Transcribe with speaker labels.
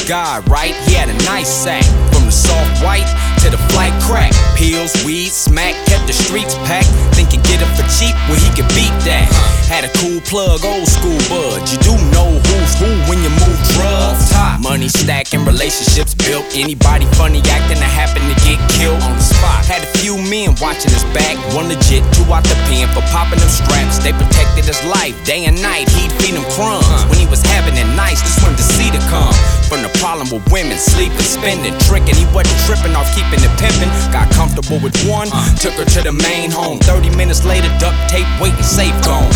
Speaker 1: God, right? He had a nice sack. From the soft white to the flight crack. Pills, weed, smack, kept the streets packed. Thinking get him for cheap, well he could beat that. Had a cool plug, old school bud. You do know who's who when you move drugs. Money stacking, relationships built. Anybody funny acting that happened to get killed on the spot. Had a few men watching his back. One legit, two out the pen for popping them straps. They protected his life, day and night. He'd feed them crumbs when he was having it nice. Just wanted to see the come from the problem with women, sleeping, spending, tricking. He wasn't tripping off keeping it pimping. Got comfortable with one, took her to the main home. 30 minutes later, duct tape, waiting, safe gone.